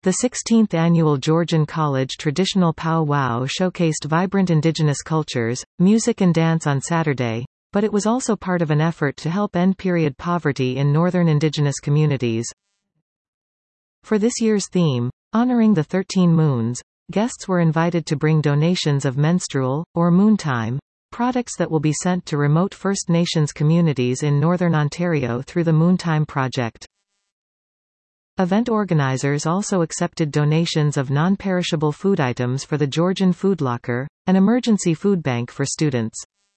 The 16th annual Georgian College Traditional Pow Wow showcased vibrant indigenous cultures, music and dance on Saturday, but it was also part of an effort to help end period poverty in northern indigenous communities. For this year's theme, honoring the 13 moons, guests were invited to bring donations of menstrual, or moontime, products that will be sent to remote First Nations communities in northern Ontario through the Moontime Project. Event organizers also accepted donations of non-perishable food items for the Georgian Food Locker, an emergency food bank for students.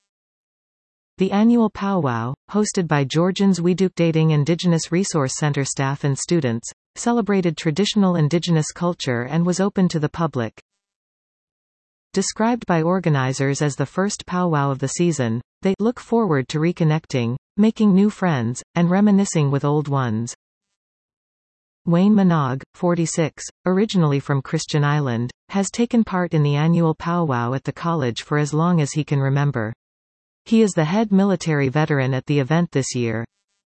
The annual powwow, hosted by Georgians Widukdating Indigenous Resource Center staff and students, celebrated traditional indigenous culture and was open to the public. Described by organizers as the first powwow of the season, they look forward to reconnecting, making new friends, and reminiscing with old ones. Wayne Minogue, 46, originally from Christian Island, has taken part in the annual powwow at the college for as long as he can remember. He is the head military veteran at the event this year.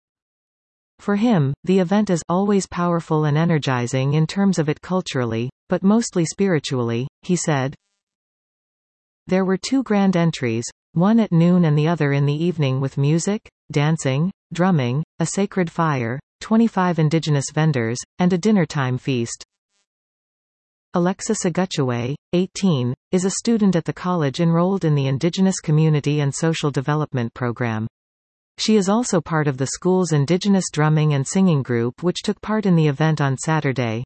For him, the event is always powerful and energizing in terms of it culturally, but mostly spiritually, he said. There were 2 grand entries, one at noon and the other in the evening with music, dancing, drumming, a sacred fire, 25 indigenous vendors, and a dinner-time feast. Alexa Seguchaway, 18, is a student at the college enrolled in the Indigenous Community and Social Development Program. She is also part of the school's Indigenous Drumming and Singing group which took part in the event on Saturday.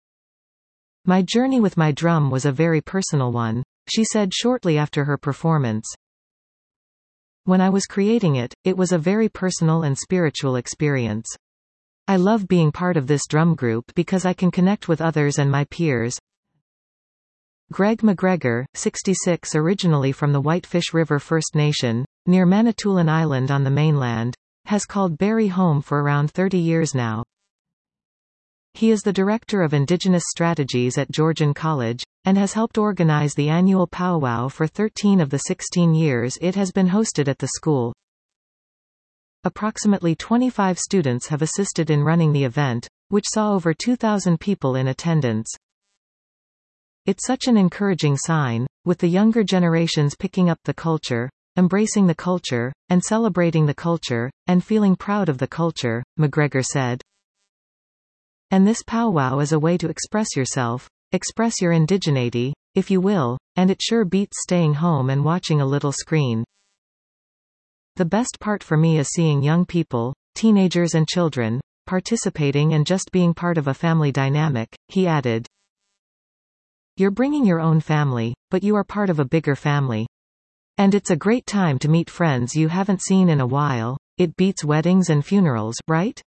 My journey with my drum was a very personal one, she said shortly after her performance. When I was creating it, it was a very personal and spiritual experience. I love being part of this drum group because I can connect with others and my peers. Greg McGregor, 66, originally from the Whitefish River First Nation, near Manitoulin Island on the mainland, has called Barrie home for around 30 years now. He is the Director of Indigenous Strategies at Georgian College, and has helped organize the annual powwow for 13 of the 16 years it has been hosted at the school. Approximately 25 students have assisted in running the event, which saw over 2,000 people in attendance. It's such an encouraging sign, with the younger generations picking up the culture, embracing the culture, and celebrating the culture, and feeling proud of the culture, McGregor said. And this powwow is a way to express yourself, express your indigeneity, if you will, and it sure beats staying home and watching a little screen. The best part for me is seeing young people, teenagers and children, participating and just being part of a family dynamic, he added. You're bringing your own family, but you are part of a bigger family. And it's a great time to meet friends you haven't seen in a while, it beats weddings and funerals, right?